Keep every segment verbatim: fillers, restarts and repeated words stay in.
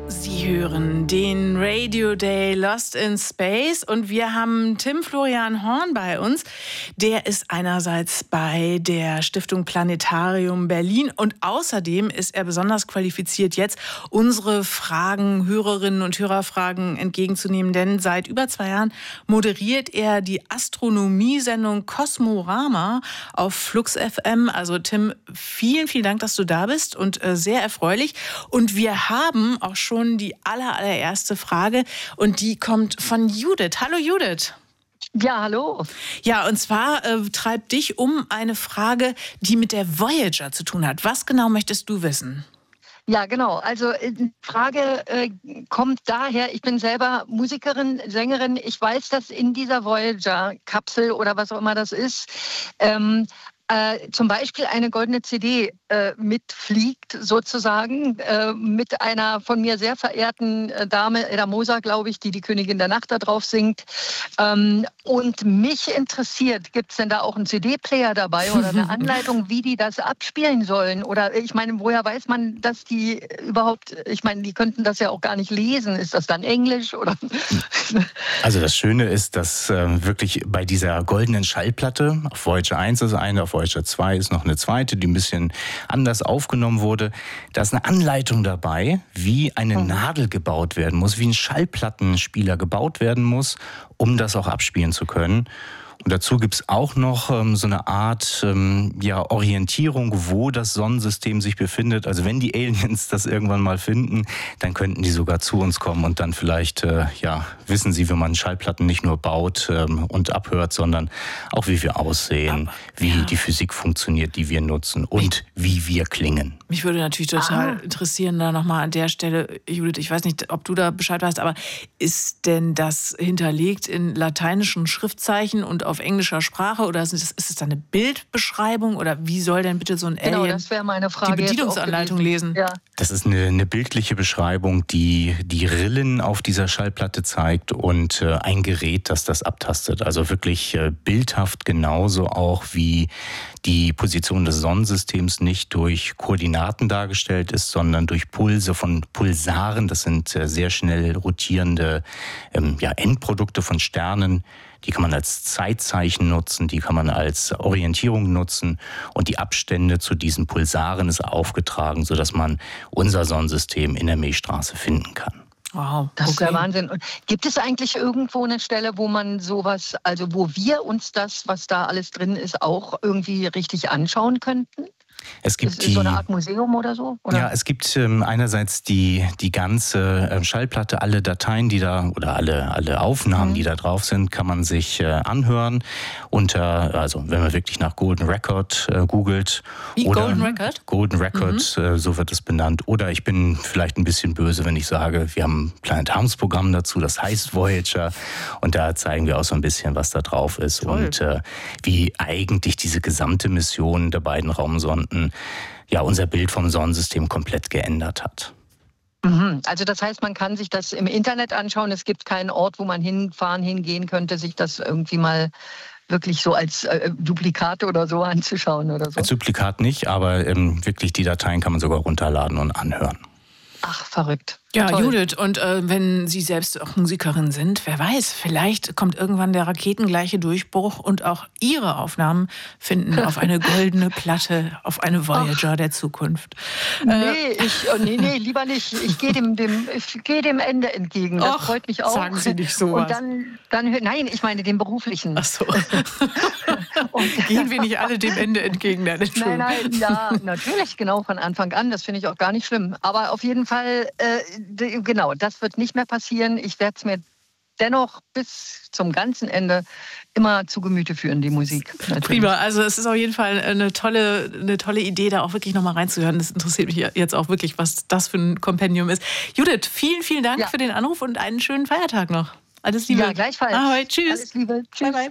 Sie hören den Radio Day Lost in Space und wir haben Tim Florian Horn bei uns. Der ist einerseits bei der Stiftung Planetarium Berlin und außerdem ist er besonders qualifiziert, jetzt unsere Fragen, Hörerinnen und Hörerfragen entgegenzunehmen, denn seit über zwei Jahren moderiert er die Astronomiesendung Kosmorama auf Flux F M. Also Tim, vielen, vielen Dank, dass du da bist und äh, sehr erfreulich. Und wir haben auch schon die aller, allererste Frage und die kommt von Judith. Hallo Judith. Ja, hallo. Ja, und zwar äh, treibt dich um eine Frage, die mit der Voyager zu tun hat. Was genau möchtest du wissen? Ja, genau. Also die Frage äh, kommt daher, ich bin selber Musikerin, Sängerin. Ich weiß, dass in dieser Voyager-Kapsel oder was auch immer das ist, ähm, Äh, zum Beispiel eine goldene C D äh, mitfliegt, sozusagen, äh, mit einer von mir sehr verehrten äh, Dame, Edda Moser, glaube ich, die die Königin der Nacht da drauf singt. Ähm, und mich interessiert, gibt es denn da auch einen C D-Player dabei oder eine Anleitung, wie die das abspielen sollen? Oder ich meine, woher weiß man, dass die überhaupt, ich meine, die könnten das ja auch gar nicht lesen. Ist das dann Englisch? Oder? Also das Schöne ist, dass äh, wirklich bei dieser goldenen Schallplatte, auf Voyager eins ist eine, auf Voyager zwei ist noch eine zweite, die ein bisschen anders aufgenommen wurde. Da ist eine Anleitung dabei, wie eine mhm. Nadel gebaut werden muss, wie ein Schallplattenspieler gebaut werden muss, um das auch abspielen zu können. Und dazu gibt es auch noch ähm, so eine Art ähm, ja, Orientierung, wo das Sonnensystem sich befindet. Also wenn die Aliens das irgendwann mal finden, dann könnten die sogar zu uns kommen und dann vielleicht äh, ja, wissen sie, wie man Schallplatten nicht nur baut ähm, und abhört, sondern auch wie wir aussehen, aber, wie ja. die Physik funktioniert, die wir nutzen und wie wir klingen. Mich würde natürlich total ah. interessieren, da nochmal an der Stelle, Judith, ich weiß nicht, ob du da Bescheid weißt, aber ist denn das hinterlegt in lateinischen Schriftzeichen und auf englischer Sprache oder ist es, ist es da eine Bildbeschreibung oder wie soll denn bitte so ein Alien genau, das wäre meine Frage, die Bedienungsanleitung lesen? Ja. Das ist eine, eine bildliche Beschreibung, die die Rillen auf dieser Schallplatte zeigt und äh, ein Gerät, das das abtastet. Also wirklich äh, bildhaft genauso auch wie die Position des Sonnensystems nicht durch Koordinaten dargestellt ist, sondern durch Pulse von Pulsaren. Das sind äh, sehr schnell rotierende ähm, ja, Endprodukte von Sternen. Die kann man als Zeitzeichen nutzen, die kann man als Orientierung nutzen und die Abstände zu diesen Pulsaren ist aufgetragen, sodass man unser Sonnensystem in der Milchstraße finden kann. Wow, das okay. ist der Wahnsinn. Und gibt es eigentlich irgendwo eine Stelle, wo man sowas, also wo wir uns das, was da alles drin ist, auch irgendwie richtig anschauen könnten? Es gibt ist die, so eine Art Museum oder so? Oder? Ja, es gibt ähm, einerseits die, die ganze äh, Schallplatte, alle Dateien, die da, oder alle, alle Aufnahmen, mhm. die da drauf sind, kann man sich äh, anhören. Unter, also wenn man wirklich nach Golden Record äh, googelt. Wie, oder Golden Record? Golden Record, mhm. äh, so wird es benannt. Oder ich bin vielleicht ein bisschen böse, wenn ich sage, wir haben ein Planetariumsprogramm dazu, das heißt Voyager. Und da zeigen wir auch so ein bisschen, was da drauf ist. Toll. Und äh, wie eigentlich diese gesamte Mission der beiden Raumsonden ja unser Bild vom Sonnensystem komplett geändert hat. Also das heißt, man kann sich das im Internet anschauen. Es gibt keinen Ort, wo man hinfahren, hingehen könnte, sich das irgendwie mal wirklich so als äh, Duplikat oder so anzuschauen oder so. Als Duplikat nicht, aber ähm, wirklich die Dateien kann man sogar runterladen und anhören. Ach, verrückt. Ja, Toll. Judith, und äh, wenn Sie selbst auch Musikerin sind, wer weiß, vielleicht kommt irgendwann der raketengleiche Durchbruch und auch Ihre Aufnahmen finden auf eine goldene Platte, auf eine Voyager Ach. der Zukunft. Nee, äh, ich, oh, nee, nee, lieber nicht. Ich gehe dem, dem, ich geh dem Ende entgegen. Das Och, freut mich auch. Sagen Sie nicht sowas. Und dann, dann, nein, ich meine dem beruflichen. Ach so. und, Gehen wir nicht alle dem Ende entgegen? Nein, nein, nein, ja, natürlich, genau, von Anfang an. Das finde ich auch gar nicht schlimm. Aber auf jeden Fall, äh, genau, das wird nicht mehr passieren. Ich werde es mir dennoch bis zum ganzen Ende immer zu Gemüte führen, die Musik. Natürlich. Prima, also es ist auf jeden Fall eine tolle, eine tolle Idee, da auch wirklich nochmal reinzuhören. Das interessiert mich jetzt auch wirklich, was das für ein Kompendium ist. Judith, vielen, vielen Dank ja. für den Anruf und einen schönen Feiertag noch. Alles Liebe. Ja, gleichfalls. Ahoi, tschüss. Alles Liebe. Tschüss. Bye, bye.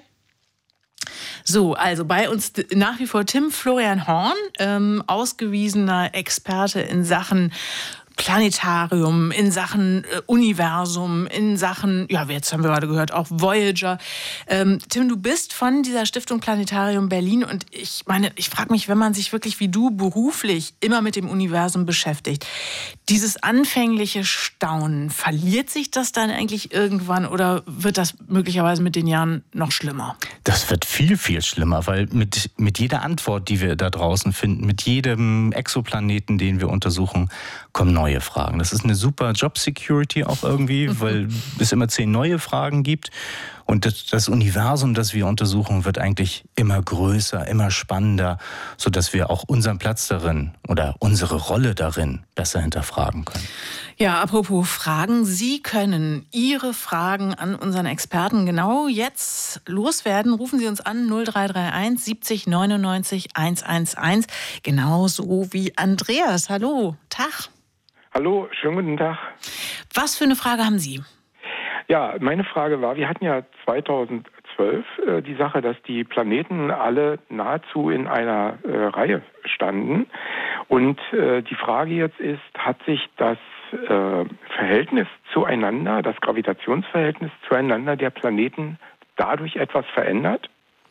So, also bei uns nach wie vor Tim Florian Horn, ähm, ausgewiesener Experte in Sachen Planetarium, in Sachen äh, Universum, in Sachen, ja, jetzt haben wir gerade gehört, auch Voyager. Ähm, Tim, du bist von dieser Stiftung Planetarium Berlin und ich meine, ich frage mich, wenn man sich wirklich wie du beruflich immer mit dem Universum beschäftigt, dieses anfängliche Staunen, verliert sich das dann eigentlich irgendwann oder wird das möglicherweise mit den Jahren noch schlimmer? Das wird viel, viel schlimmer, weil mit, mit jeder Antwort, die wir da draußen finden, mit jedem Exoplaneten, den wir untersuchen, kommen neue Fragen. Das ist eine super Job-Security auch irgendwie, mhm. weil es immer zehn neue Fragen gibt. Und das, das Universum, das wir untersuchen, wird eigentlich immer größer, immer spannender, sodass wir auch unseren Platz darin oder unsere Rolle darin besser hinterfragen können. Ja, apropos Fragen. Sie können Ihre Fragen an unseren Experten genau jetzt loswerden. Rufen Sie uns an null drei drei eins siebzig neunundneunzig hundertzehn. Genauso wie Andreas. Hallo, Tag. Hallo, schönen guten Tag. Was für eine Frage haben Sie? Ja, meine Frage war, wir hatten ja zweitausendzwölf äh, die Sache, dass die Planeten alle nahezu in einer äh, Reihe standen. Und äh, die Frage jetzt ist, hat sich das äh, Verhältnis zueinander, das Gravitationsverhältnis zueinander der Planeten dadurch etwas verändert?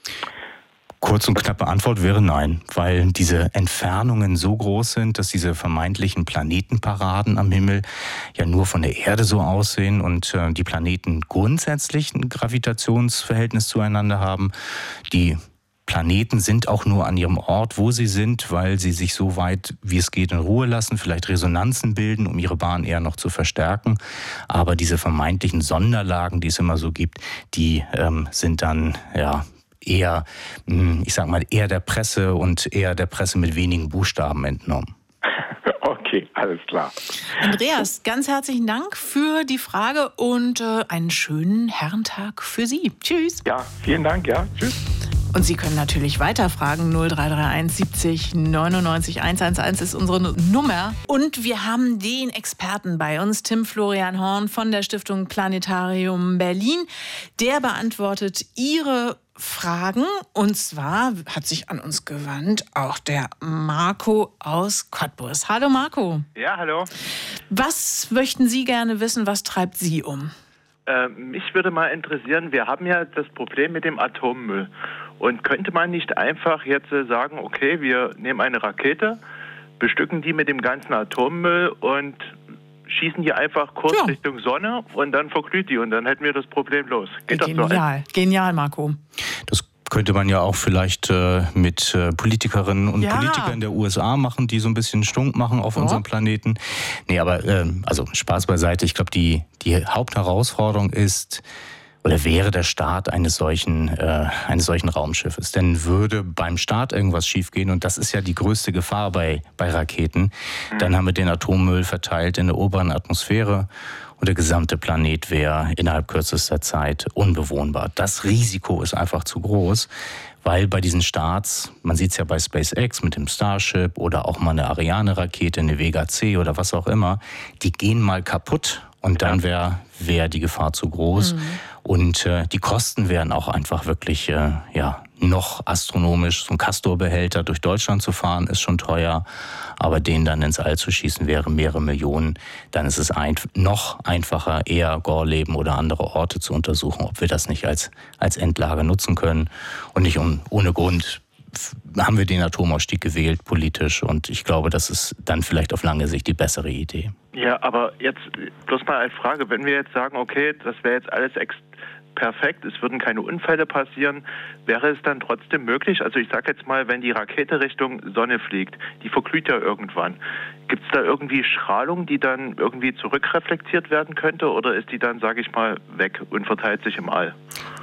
Kurz und knappe Antwort wäre nein, weil diese Entfernungen so groß sind, dass diese vermeintlichen Planetenparaden am Himmel ja nur von der Erde so aussehen und äh, die Planeten grundsätzlich ein Gravitationsverhältnis zueinander haben. Die Planeten sind auch nur an ihrem Ort, wo sie sind, weil sie sich so weit, wie es geht, in Ruhe lassen, vielleicht Resonanzen bilden, um ihre Bahn eher noch zu verstärken. Aber diese vermeintlichen Sonderlagen, die es immer so gibt, die ähm, sind dann, ja, eher, ich sag mal, eher der Presse und eher der Presse mit wenigen Buchstaben entnommen. Okay, alles klar. Andreas, ganz herzlichen Dank für die Frage und äh, einen schönen Herrentag für Sie. Tschüss. Ja, vielen Dank, ja, tschüss. Und Sie können natürlich weiterfragen. null drei drei eins siebzig neunundneunzig hundertzehn ist unsere Nummer. Und wir haben den Experten bei uns, Tim Florian Horn von der Stiftung Planetarium Berlin. Der beantwortet Ihre Fragen. Und zwar hat sich an uns gewandt auch der Marco aus Cottbus. Hallo Marco. Ja, hallo. Was möchten Sie gerne wissen? Was treibt Sie um? Äh, mich würde mal interessieren, wir haben ja das Problem mit dem Atommüll. Und könnte man nicht einfach jetzt äh, sagen, okay, wir nehmen eine Rakete, bestücken die mit dem ganzen Atommüll und schießen die einfach kurz ja. Richtung Sonne und dann verglüht die und dann hätten wir das Problem los. Geht Genial, das so? Genial, Marco. Das könnte man ja auch vielleicht äh, mit äh, Politikerinnen und ja. Politikern der U S A machen, die so ein bisschen Stunk machen auf ja. unserem Planeten. Nee, aber ähm, also Spaß beiseite. Ich glaube, die, die Hauptherausforderung ist oder wäre der Start eines solchen, äh, eines solchen Raumschiffes. Denn würde beim Start irgendwas schiefgehen, und das ist ja die größte Gefahr bei, bei Raketen, mhm. dann haben wir den Atommüll verteilt in der oberen Atmosphäre und der gesamte Planet wäre innerhalb kürzester Zeit unbewohnbar. Das Risiko ist einfach zu groß, weil bei diesen Starts, man sieht es ja bei SpaceX mit dem Starship oder auch mal eine Ariane-Rakete, eine Vega C oder was auch immer, die gehen mal kaputt und dann wäre wär die Gefahr zu groß. Mhm. Und äh, die Kosten wären auch einfach wirklich äh, ja, noch astronomisch. So ein Castor-Behälter durch Deutschland zu fahren, ist schon teuer. Aber den dann ins All zu schießen, wäre mehrere Millionen. Dann ist es ein, noch einfacher, eher Gorleben oder andere Orte zu untersuchen, ob wir das nicht als, als Endlager nutzen können. Und nicht um, ohne Grund haben wir den Atomausstieg gewählt, politisch. Und ich glaube, das ist dann vielleicht auf lange Sicht die bessere Idee. Ja, aber jetzt bloß mal als Frage, wenn wir jetzt sagen, okay, das wäre jetzt alles ex- perfekt, es würden keine Unfälle passieren, wäre es dann trotzdem möglich, also ich sage jetzt mal, wenn die Rakete Richtung Sonne fliegt, die verglüht ja irgendwann, gibt es da irgendwie Strahlung, die dann irgendwie zurückreflektiert werden könnte oder ist die dann, sage ich mal, weg und verteilt sich im All?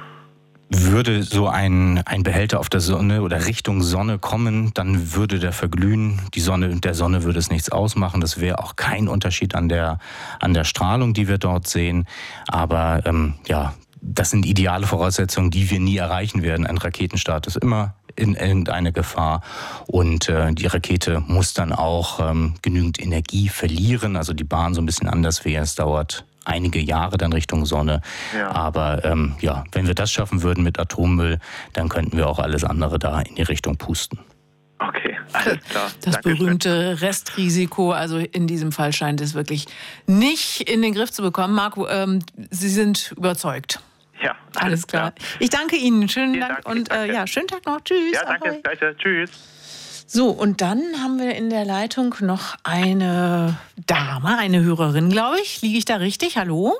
Würde so ein, ein Behälter auf der Sonne oder Richtung Sonne kommen, dann würde der verglühen. Die Sonne, der Sonne würde es nichts ausmachen. Das wäre auch kein Unterschied an der, an der Strahlung, die wir dort sehen. Aber ähm, ja, das sind ideale Voraussetzungen, die wir nie erreichen werden. Ein Raketenstart ist immer in irgendeine Gefahr und äh, die Rakete muss dann auch ähm, genügend Energie verlieren, also die Bahn so ein bisschen anders wäre. Es dauert einige Jahre dann Richtung Sonne. Ja. Aber ähm, ja, wenn wir das schaffen würden mit Atommüll, dann könnten wir auch alles andere da in die Richtung pusten. Okay, Alles klar. Das Dankeschön. berühmte Restrisiko, also in diesem Fall scheint es wirklich nicht in den Griff zu bekommen. Marco, ähm, Sie sind überzeugt. Ja, alles, Alles klar. klar. Ich danke Ihnen. Schönen Vielen Dank, Dank, und äh, danke. ja, schönen Tag noch. Tschüss. Ja, danke. Ahoi. Gleiche. Tschüss. So, und dann haben wir in der Leitung noch eine Dame, eine Hörerin, glaube ich. Liege ich da richtig? Hallo?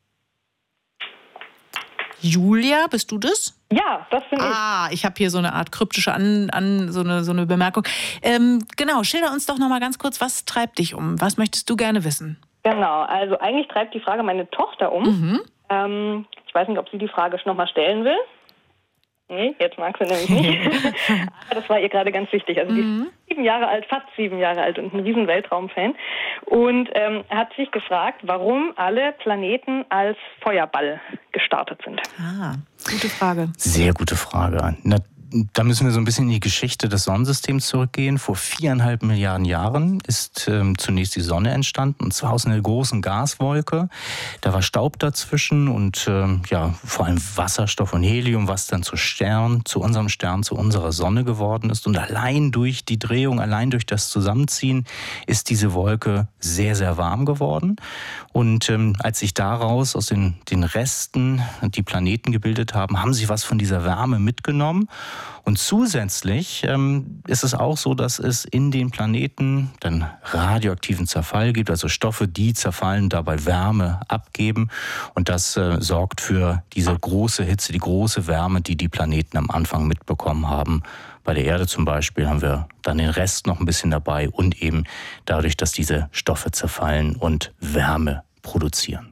Julia, bist du das? Ja, das bin ich. Ah, ich habe hier so eine Art kryptische an, an so eine so eine Bemerkung. Ähm, genau, schilder uns doch noch mal ganz kurz, was treibt dich um? Was möchtest du gerne wissen? Genau, also eigentlich treibt die Frage meine Tochter um. Mhm. Ähm, ich weiß nicht, ob sie die Frage schon mal stellen will. Nee, jetzt mag sie nämlich nicht. Aber das war ihr gerade ganz wichtig. Also die ist sieben Jahre alt, fast sieben Jahre alt und ein riesen Weltraumfan. Und ähm, hat sich gefragt, warum alle Planeten als Feuerball gestartet sind. Ah, gute Frage. Sehr gute Frage. Na, da müssen wir so ein bisschen in die Geschichte des Sonnensystems zurückgehen. Vor viereinhalb Milliarden Jahren ist ähm, zunächst die Sonne entstanden, und zwar aus einer großen Gaswolke. Da war Staub dazwischen und ähm, ja, vor allem Wasserstoff und Helium, was dann zu Stern, zu unserem Stern, zu unserer Sonne geworden ist. Und allein durch die Drehung, allein durch das Zusammenziehen ist diese Wolke sehr, sehr warm geworden. Und ähm, als sich daraus aus den, den Resten die Planeten gebildet haben, haben sie was von dieser Wärme mitgenommen. Und zusätzlich ähm, ist es auch so, dass es in den Planeten dann radioaktiven Zerfall gibt, also Stoffe, die zerfallen, dabei Wärme abgeben. Und das äh, sorgt für diese große Hitze, die große Wärme, die die Planeten am Anfang mitbekommen haben. Bei der Erde zum Beispiel haben wir dann den Rest noch ein bisschen dabei und eben dadurch, dass diese Stoffe zerfallen und Wärme produzieren.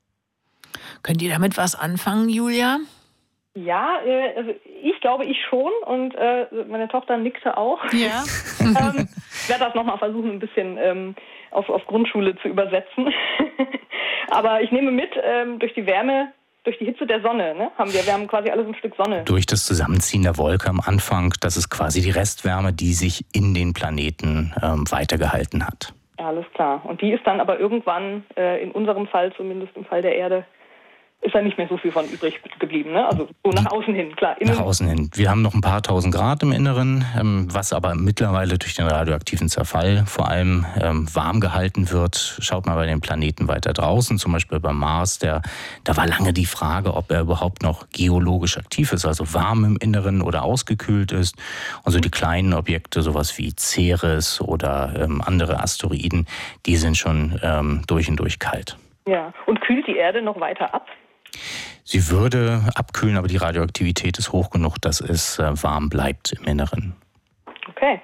Könnt ihr damit was anfangen, Julia? Ja, äh, also ich glaube, ich schon und äh, meine Tochter nickte auch. Ja. ähm, ich werde das nochmal versuchen, ein bisschen ähm, auf, auf Grundschule zu übersetzen. Aber ich nehme mit, ähm, durch die Wärme, durch die Hitze der Sonne, ne, haben wir, wir haben quasi alles ein Stück Sonne. Durch das Zusammenziehen der Wolke am Anfang, das ist quasi die Restwärme, die sich in den Planeten ähm, weitergehalten hat. Ja, alles klar. Und die ist dann aber irgendwann, äh, in unserem Fall, zumindest im Fall der Erde, ist da nicht mehr so viel von übrig geblieben, ne? Also so nach außen hin, klar. Nach außen hin. Wir haben noch ein paar tausend Grad im Inneren, ähm, was aber mittlerweile durch den radioaktiven Zerfall vor allem ähm, warm gehalten wird. Schaut mal bei den Planeten weiter draußen, zum Beispiel beim Mars. Der, da war lange die Frage, ob er überhaupt noch geologisch aktiv ist, also warm im Inneren oder ausgekühlt ist. Und so die kleinen Objekte, sowas wie Ceres oder ähm, andere Asteroiden, die sind schon ähm, durch und durch kalt. Ja, und kühlt die Erde noch weiter ab? Sie würde abkühlen, aber die Radioaktivität ist hoch genug, dass es äh, warm bleibt im Inneren. Okay.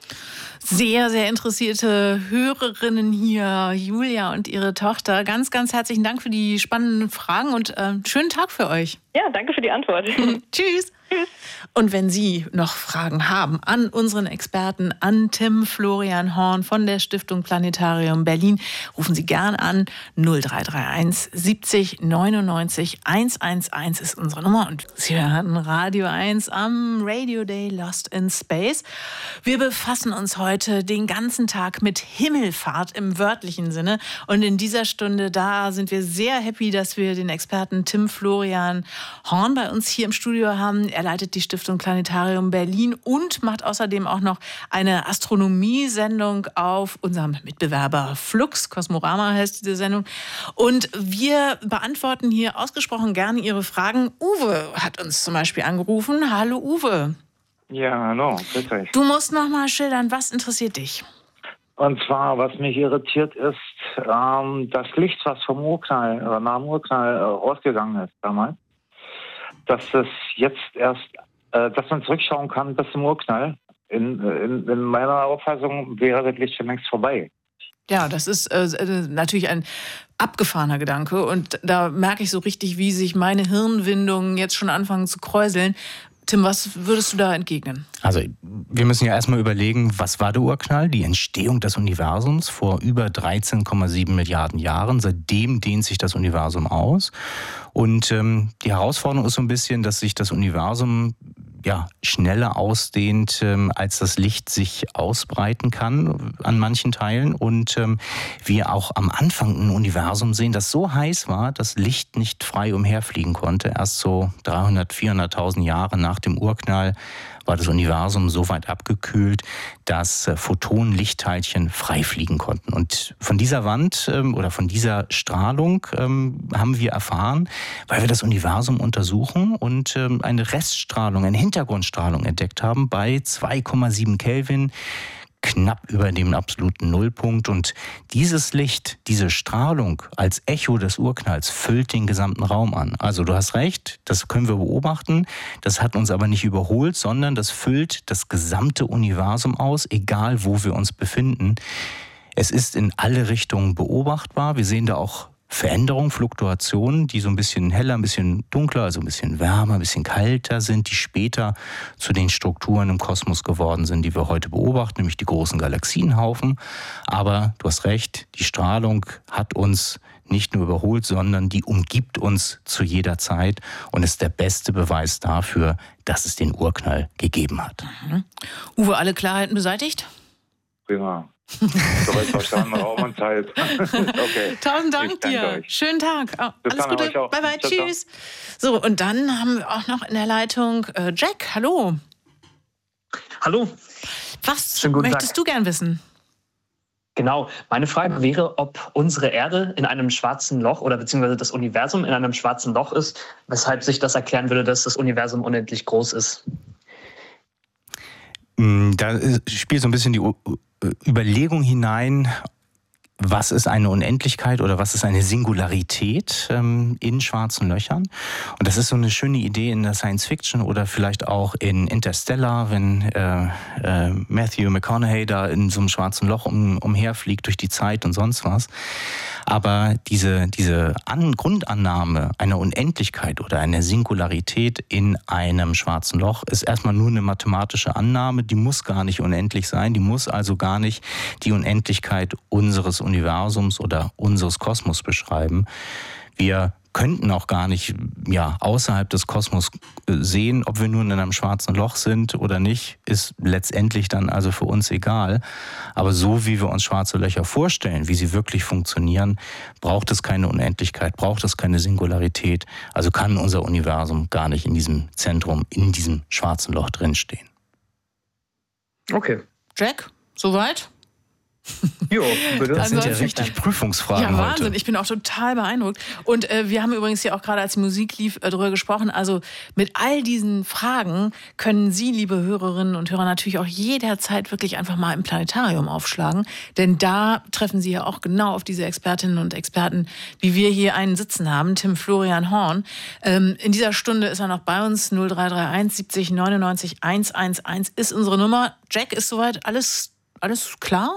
Sehr, sehr interessierte Hörerinnen hier, Julia und ihre Tochter. Ganz, ganz herzlichen Dank für die spannenden Fragen und äh, schönen Tag für euch. Ja, danke für die Antwort. Tschüss. Tschüss. Und wenn Sie noch Fragen haben an unseren Experten, an Tim Florian Horn von der Stiftung Planetarium Berlin, rufen Sie gern an. null drei drei eins siebzig neunundneunzig hundertelf ist unsere Nummer. Und Sie hören Radio eins am Radio Day Lost in Space. Wir befassen uns heute den ganzen Tag mit Himmelfahrt im wörtlichen Sinne. Und in dieser Stunde, da sind wir sehr happy, dass wir den Experten Tim Florian Horn bei uns hier im Studio haben. Er leitet die Stiftung Planetarium Berlin und macht außerdem auch noch eine Astronomiesendung auf unserem Mitbewerber Flux. Kosmorama heißt diese Sendung. Und wir beantworten hier ausgesprochen gerne Ihre Fragen. Uwe hat uns zum Beispiel angerufen. Hallo Uwe. Ja, hallo, grüß euch. Du musst noch mal schildern, was interessiert dich? Und zwar, was mich irritiert ist, ähm, das Licht, was vom Urknall, oder nach dem Urknall äh, rausgegangen ist damals, dass es jetzt erst, äh, dass man zurückschauen kann bis zum Urknall. In, in, in meiner Auffassung wäre das Licht schon längst vorbei. Ja, das ist äh, natürlich ein abgefahrener Gedanke. Und da merke ich so richtig, wie sich meine Hirnwindungen jetzt schon anfangen zu kräuseln. Tim, was würdest du da entgegnen? Also wir müssen ja erstmal überlegen, was war der Urknall? Die Entstehung des Universums vor über dreizehn Komma sieben Milliarden Jahren. Seitdem dehnt sich das Universum aus. Und ähm, die Herausforderung ist so ein bisschen, dass sich das Universum ja, schneller ausdehnt, ähm, als das Licht sich ausbreiten kann an manchen Teilen. Und ähm, wir auch am Anfang ein Universum sehen, das so heiß war, dass Licht nicht frei umherfliegen konnte. Erst so dreihundert, vierhunderttausend Jahre nach dem Urknall war das Universum so weit abgekühlt, dass äh, Photonen, Lichtteilchen frei fliegen konnten. Und von dieser Wand ähm, oder von dieser Strahlung ähm, haben wir erfahren, weil wir das Universum untersuchen und ähm, eine Reststrahlung, eine Hintergrundstrahlung entdeckt haben bei zwei Komma sieben Kelvin, knapp über dem absoluten Nullpunkt. Und dieses Licht, diese Strahlung als Echo des Urknalls füllt den gesamten Raum an. Also du hast recht, das können wir beobachten. Das hat uns aber nicht überholt, sondern das füllt das gesamte Universum aus, egal wo wir uns befinden. Es ist in alle Richtungen beobachtbar. Wir sehen da auch Veränderungen, Fluktuationen, die so ein bisschen heller, ein bisschen dunkler, also ein bisschen wärmer, ein bisschen kalter sind, die später zu den Strukturen im Kosmos geworden sind, die wir heute beobachten, nämlich die großen Galaxienhaufen. Aber du hast recht, die Strahlung hat uns nicht nur überholt, sondern die umgibt uns zu jeder Zeit und ist der beste Beweis dafür, dass es den Urknall gegeben hat. Mhm. Uwe, alle Klarheiten beseitigt? Prima. Soweit verstanden, Raum und Zeit. Okay. Tausend Dank dir. Euch. Schönen Tag. Oh, alles dann, Gute. Bye bye. Ciao, Tschüss. Ciao. So, und dann haben wir auch noch in der Leitung äh, Jack. Hallo. Hallo. Was möchtest Tag. du gern wissen? Genau. Meine Frage wäre, ob unsere Erde in einem schwarzen Loch oder beziehungsweise das Universum in einem schwarzen Loch ist, weshalb sich das erklären würde, dass das Universum unendlich groß ist. Da spielt so ein bisschen die Überlegung hinein, was ist eine Unendlichkeit oder was ist eine Singularität ähm, in schwarzen Löchern. Und das ist so eine schöne Idee in der Science Fiction oder vielleicht auch in Interstellar, wenn äh, äh, Matthew McConaughey da in so einem schwarzen Loch um, umherfliegt durch die Zeit und sonst was. Aber diese, diese An- Grundannahme einer Unendlichkeit oder einer Singularität in einem schwarzen Loch ist erstmal nur eine mathematische Annahme, die muss gar nicht unendlich sein, die muss also gar nicht die Unendlichkeit unseres Universums oder unseres Kosmos beschreiben. Wir könnten auch gar nicht ja, außerhalb des Kosmos sehen, ob wir nun in einem schwarzen Loch sind oder nicht, ist letztendlich dann also für uns egal. Aber so wie wir uns schwarze Löcher vorstellen, wie sie wirklich funktionieren, braucht es keine Unendlichkeit, braucht es keine Singularität. Also kann unser Universum gar nicht in diesem Zentrum, in diesem schwarzen Loch drinstehen. Okay. Jack, soweit? Jo, bitte. Das sind ja richtig Prüfungsfragen Ja, Wahnsinn. heute. Ich bin auch total beeindruckt. Und äh, wir haben übrigens ja auch gerade, als die Musik lief, äh, darüber gesprochen. Also mit all diesen Fragen können Sie, liebe Hörerinnen und Hörer, natürlich auch jederzeit wirklich einfach mal im Planetarium aufschlagen. Denn da treffen Sie ja auch genau auf diese Expertinnen und Experten, wie wir hier einen sitzen haben, Tim Florian Horn. Ähm, in dieser Stunde ist er noch bei uns. null drei drei eins siebzig neunundneunzig hunderteins ist unsere Nummer. Jack, ist soweit alles, alles klar?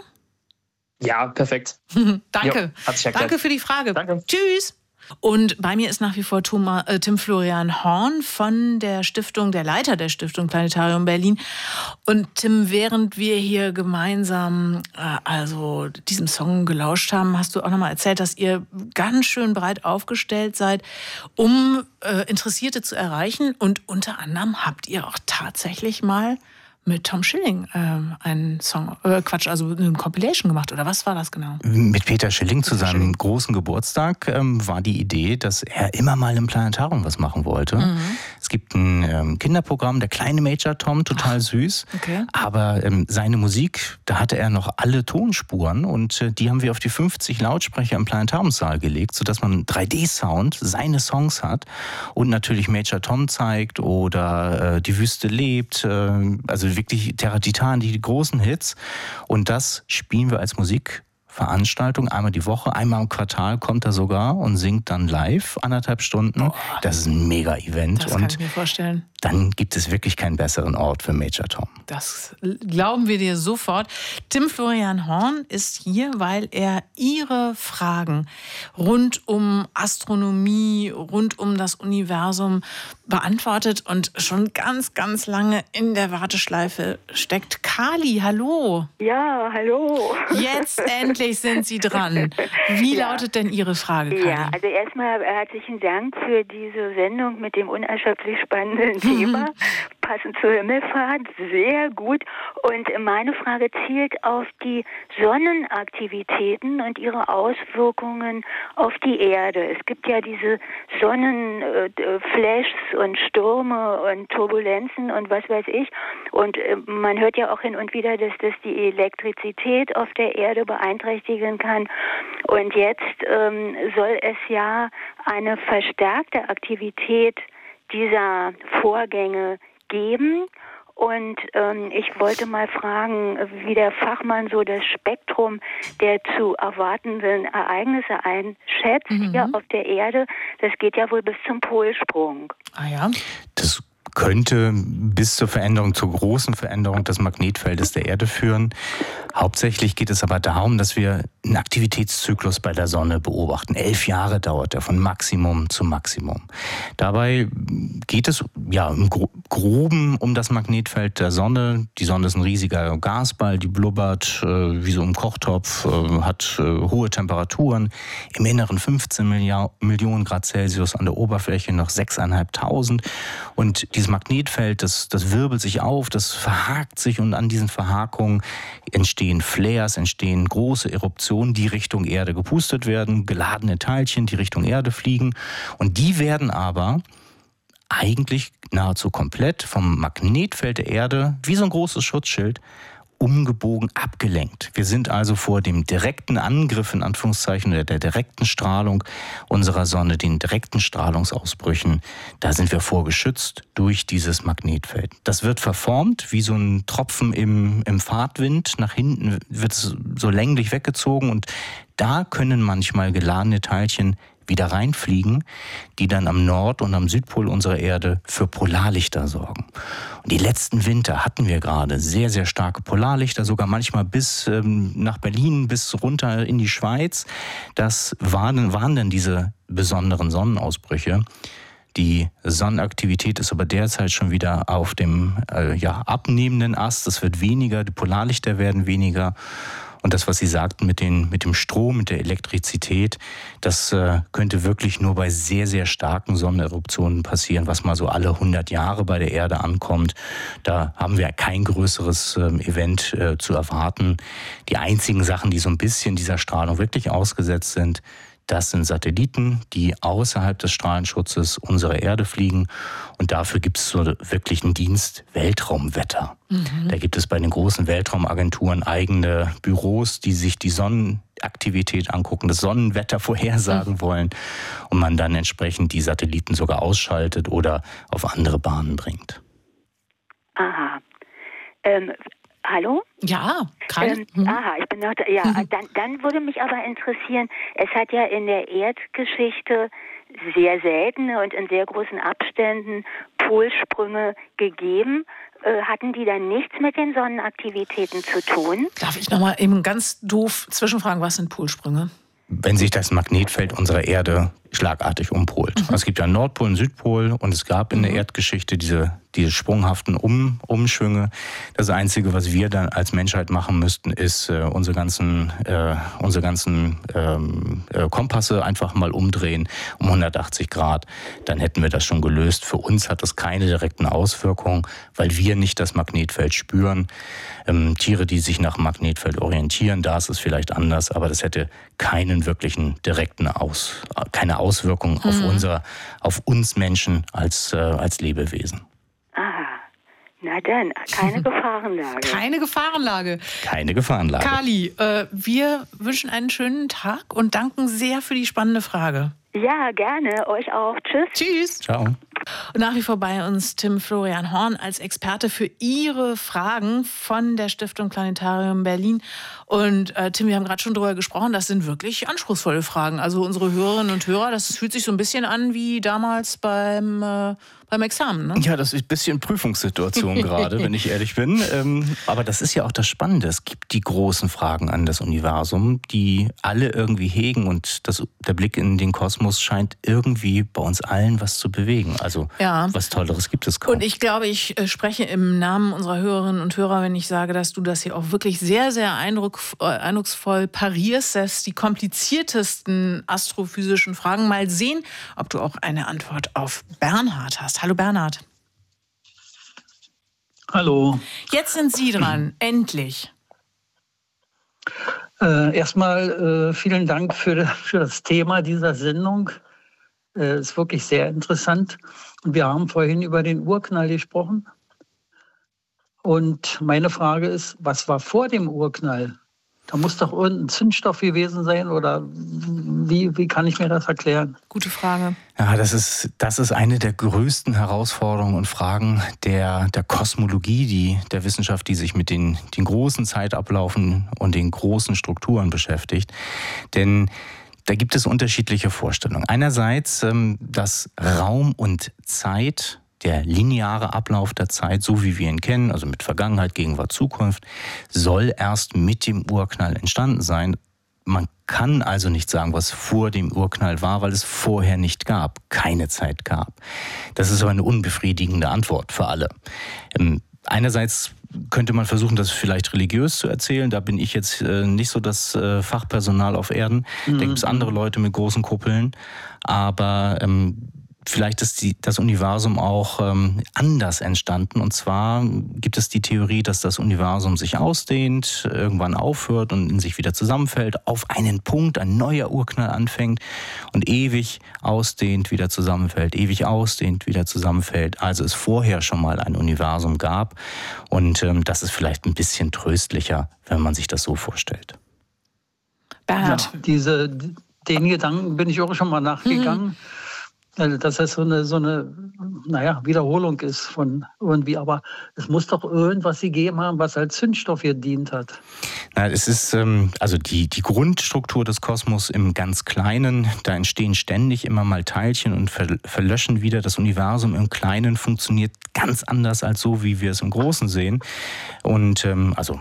Ja, perfekt. Danke. Jo, Danke für die Frage. Danke. Tschüss. Und bei mir ist nach wie vor Thomas, äh, Tim Florian Horn von der Stiftung, der Leiter der Stiftung Planetarium Berlin. Und Tim, während wir hier gemeinsam äh, also diesem Song gelauscht haben, hast du auch nochmal erzählt, dass ihr ganz schön breit aufgestellt seid, um äh, Interessierte zu erreichen. Und unter anderem habt ihr auch tatsächlich mal mit Tom Schilling ähm, einen Song, äh, Quatsch, also eine Compilation gemacht, oder was war das genau? Mit Peter Schilling zu Peter seinem Schilling. großen Geburtstag ähm, war die Idee, dass er immer mal im Planetarium was machen wollte. Mhm. Es gibt ein ähm, Kinderprogramm, der kleine Major Tom, total Ach, süß. Okay. Aber ähm, seine Musik, da hatte er noch alle Tonspuren und äh, die haben wir auf die fünfzig Lautsprecher im Planetariumssaal gelegt, sodass man einen drei D-Sound, seine Songs hat und natürlich Major Tom zeigt oder äh, Die Wüste lebt, äh, also wirklich Terra Titan, die großen Hits. Und das spielen wir als Musikveranstaltung einmal die Woche, einmal im Quartal kommt er sogar und singt dann live anderthalb Stunden. Oh, das ist ein Mega-Event. Das kann ich mir vorstellen. Dann gibt es wirklich keinen besseren Ort für Major Tom. Das glauben wir dir sofort. Tim Florian Horn ist hier, weil er Ihre Fragen rund um Astronomie, rund um das Universum beantwortet und schon ganz, ganz lange in der Warteschleife steckt. Kali, hallo. Ja, hallo. Jetzt endlich sind Sie dran. Wie ja. lautet denn Ihre Frage, Kali? Ja, also erstmal herzlichen Dank für diese Sendung mit dem unerschöpflich spannenden Thema. passend zur Himmelfahrt, sehr gut. Und meine Frage zielt auf die Sonnenaktivitäten und ihre Auswirkungen auf die Erde. Es gibt ja diese Sonnenflashs und Stürme und Turbulenzen und was weiß ich. Und man hört ja auch hin und wieder, dass das die Elektrizität auf der Erde beeinträchtigen kann. Und jetzt ähm, soll es ja eine verstärkte Aktivität dieser Vorgänge geben. Und ähm, ich wollte mal fragen, wie der Fachmann so das Spektrum der zu erwartenden Ereignisse einschätzt mhm. hier auf der Erde. Das geht ja wohl bis zum Polsprung. Ah ja. Das könnte bis zur Veränderung, zur großen Veränderung des Magnetfeldes der Erde führen. Hauptsächlich geht es aber darum, dass wir einen Aktivitätszyklus bei der Sonne beobachten. Elf Jahre dauert er von Maximum zu Maximum. Dabei geht es ja im Groben um das Magnetfeld der Sonne. Die Sonne ist ein riesiger Gasball, die blubbert äh, wie so im Kochtopf, äh, hat äh, hohe Temperaturen. Im Inneren fünfzehn Millionen Grad Celsius, an der Oberfläche noch sechstausendfünfhundert. Und dieses Magnetfeld, das, das wirbelt sich auf, das verhakt sich und an diesen Verhakungen entstehen Flares, entstehen große Eruptionen, die Richtung Erde gepustet werden, geladene Teilchen, die Richtung Erde fliegen. Und die werden aber eigentlich nahezu komplett vom Magnetfeld der Erde, wie so ein großes Schutzschild, umgebogen, abgelenkt. Wir sind also vor dem direkten Angriff, in Anführungszeichen, der, der direkten Strahlung unserer Sonne, den direkten Strahlungsausbrüchen, da sind wir vorgeschützt durch dieses Magnetfeld. Das wird verformt wie so ein Tropfen im, im Fahrtwind. Nach hinten wird es so länglich weggezogen und da können manchmal geladene Teilchen wieder reinfliegen, die dann am Nord- und am Südpol unserer Erde für Polarlichter sorgen. Und die letzten Winter hatten wir gerade sehr, sehr starke Polarlichter, sogar manchmal bis ähm, nach Berlin, bis runter in die Schweiz. Das waren, waren dann diese besonderen Sonnenausbrüche. Die Sonnenaktivität ist aber derzeit schon wieder auf dem äh, ja, abnehmenden Ast. Es wird weniger, die Polarlichter werden weniger. Und das, was Sie sagten mit, den, mit dem Strom, mit der Elektrizität, das äh, könnte wirklich nur bei sehr, sehr starken Sonneneruptionen passieren, was mal so alle hundert Jahre bei der Erde ankommt. Da haben wir kein größeres ähm, Event äh, zu erwarten. Die einzigen Sachen, die so ein bisschen dieser Strahlung wirklich ausgesetzt sind, das sind Satelliten, die außerhalb des Strahlenschutzes unserer Erde fliegen. Und dafür gibt es so wirklich einen Dienst Weltraumwetter. Mhm. Da gibt es bei den großen Weltraumagenturen eigene Büros, die sich die Sonnenaktivität angucken, das Sonnenwetter vorhersagen mhm. wollen. Und man dann entsprechend die Satelliten sogar ausschaltet oder auf andere Bahnen bringt. Aha. Ähm Hallo? Ja, kann. Ähm, aha, ich bin noch da. Ja, mhm. dann, dann würde mich aber interessieren, es hat ja in der Erdgeschichte sehr seltene und in sehr großen Abständen Polsprünge gegeben. Äh, hatten die dann nichts mit den Sonnenaktivitäten zu tun? Darf ich noch mal eben ganz doof zwischenfragen, was sind Polsprünge? Wenn sich das Magnetfeld unserer Erde schlagartig umpolt. Mhm. Es gibt ja Nordpol und Südpol und es gab in mhm. der Erdgeschichte diese, diese sprunghaften um, Umschwünge. Das Einzige, was wir dann als Menschheit machen müssten, ist äh, unsere ganzen, äh, unsere ganzen ähm, äh, Kompasse einfach mal umdrehen um hundertachtzig Grad. Dann hätten wir das schon gelöst. Für uns hat das keine direkten Auswirkungen, weil wir nicht das Magnetfeld spüren. Ähm, Tiere, die sich nach dem Magnetfeld orientieren, da ist es vielleicht anders, aber das hätte keinen wirklichen direkten Aus, keine Auswirkungen mhm. auf unser, auf uns Menschen als, äh, als Lebewesen. Aha, na dann, keine Gefahrenlage. Keine Gefahrenlage. Keine Gefahrenlage. Kali, äh, wir wünschen einen schönen Tag und danken sehr für die spannende Frage. Ja, gerne. Euch auch. Tschüss. Tschüss. Ciao. Und nach wie vor bei uns Tim Florian Horn als Experte für Ihre Fragen von der Stiftung Planetarium Berlin. Und äh, Tim, wir haben gerade schon drüber gesprochen, das sind wirklich anspruchsvolle Fragen. Also unsere Hörerinnen und Hörer, das fühlt sich so ein bisschen an wie damals beim, äh, beim Examen. Ne? Ja, das ist ein bisschen Prüfungssituation gerade, wenn ich ehrlich bin. Ähm, aber das ist ja auch das Spannende. Es gibt die großen Fragen an das Universum, die alle irgendwie hegen. Und das, der Blick in den Kosmos scheint irgendwie bei uns allen was zu bewegen. Also ja. Was Tolleres gibt es kaum. Und ich glaube, ich äh, spreche im Namen unserer Hörerinnen und Hörer, wenn ich sage, dass du das hier auch wirklich sehr, sehr eindruck, äh, eindrucksvoll parierst, selbst die kompliziertesten astrophysischen Fragen. Mal sehen, ob du auch eine Antwort auf Bernhard hast. Hallo Bernhard. Hallo. Jetzt sind Sie dran, endlich. Äh, erstmal äh, vielen Dank für, für das Thema dieser Sendung. Äh, ist wirklich sehr interessant. Und wir haben vorhin über den Urknall gesprochen. Und meine Frage ist, was war vor dem Urknall? Da muss doch irgendein Zündstoff gewesen sein oder wie, wie kann ich mir das erklären? Gute Frage. Ja, das ist, das ist eine der größten Herausforderungen und Fragen der, der Kosmologie, die, der Wissenschaft, die sich mit den, den großen Zeitablaufen und den großen Strukturen beschäftigt. Denn da gibt es unterschiedliche Vorstellungen. Einerseits, dass Raum und Zeit, der lineare Ablauf der Zeit, so wie wir ihn kennen, also mit Vergangenheit, Gegenwart, Zukunft, soll erst mit dem Urknall entstanden sein. Man kann also nicht sagen, was vor dem Urknall war, weil es vorher nicht gab, keine Zeit gab. Das ist aber eine unbefriedigende Antwort für alle. Einerseits könnte man versuchen, das vielleicht religiös zu erzählen. Da bin ich jetzt nicht so das Fachpersonal auf Erden. Mhm. Da gibt es andere Leute mit großen Kuppeln. Aber ähm, vielleicht ist die, das Universum auch ähm, anders entstanden. Und zwar gibt es die Theorie, dass das Universum sich ausdehnt, irgendwann aufhört und in sich wieder zusammenfällt, auf einen Punkt, ein neuer Urknall anfängt und ewig ausdehnt, wieder zusammenfällt, ewig ausdehnt, wieder zusammenfällt. Also es vorher schon mal ein Universum gab. Und ähm, das ist vielleicht ein bisschen tröstlicher, wenn man sich das so vorstellt. Bernhard. Ja, diese, den Gedanken bin ich auch schon mal nachgegangen. Mhm. Dass das so eine, so eine, naja, Wiederholung ist von irgendwie. Aber es muss doch irgendwas gegeben haben, was als Zündstoff gedient hat. Na, es ist ähm, also die, die Grundstruktur des Kosmos im ganz Kleinen. Da entstehen ständig immer mal Teilchen und ver- verlöschen wieder. Das Universum im Kleinen funktioniert ganz anders als so, wie wir es im Großen sehen. Und ähm, also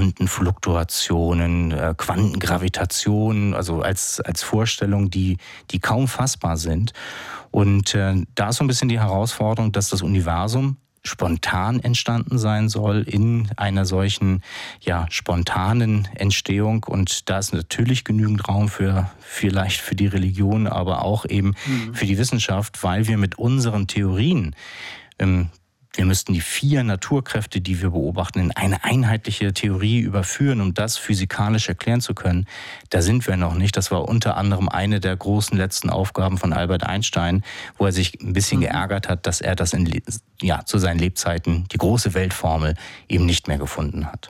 Quantenfluktuationen, äh, Quantengravitation, also als, als Vorstellung, die, die kaum fassbar sind. Und äh, da ist so ein bisschen die Herausforderung, dass das Universum spontan entstanden sein soll in einer solchen ja, spontanen Entstehung. Und da ist natürlich genügend Raum für vielleicht für die Religion, aber auch eben mhm. für die Wissenschaft, weil wir mit unseren Theorien ähm, wir müssten die vier Naturkräfte, die wir beobachten, in eine einheitliche Theorie überführen, um das physikalisch erklären zu können. Da sind wir noch nicht. Das war unter anderem eine der großen letzten Aufgaben von Albert Einstein, wo er sich ein bisschen geärgert hat, dass er das in, ja, zu seinen Lebzeiten, die große Weltformel, eben nicht mehr gefunden hat.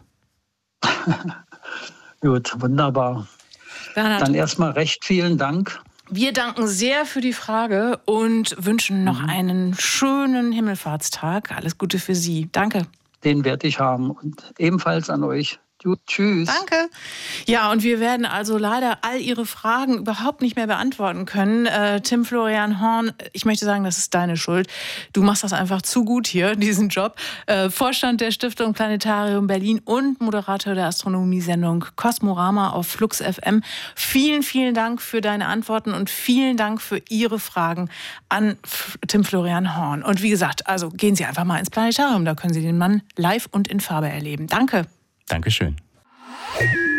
Gut, wunderbar. Bernhard. Dann erstmal recht vielen Dank. Wir danken sehr für die Frage und wünschen noch mhm. einen schönen Himmelfahrtstag. Alles Gute für Sie. Danke. Den werde ich haben und ebenfalls an euch. Gut, tschüss. Danke. Ja, und wir werden also leider all Ihre Fragen überhaupt nicht mehr beantworten können. Äh, Tim Florian Horn, ich möchte sagen, das ist deine Schuld. Du machst das einfach zu gut hier, diesen Job. Äh, Vorstand der Stiftung Planetarium Berlin und Moderator der Astronomiesendung Kosmorama auf Flux F M. Vielen, vielen Dank für deine Antworten und vielen Dank für Ihre Fragen an F- Tim Florian Horn. Und wie gesagt, also gehen Sie einfach mal ins Planetarium, da können Sie den Mann live und in Farbe erleben. Danke. Dankeschön.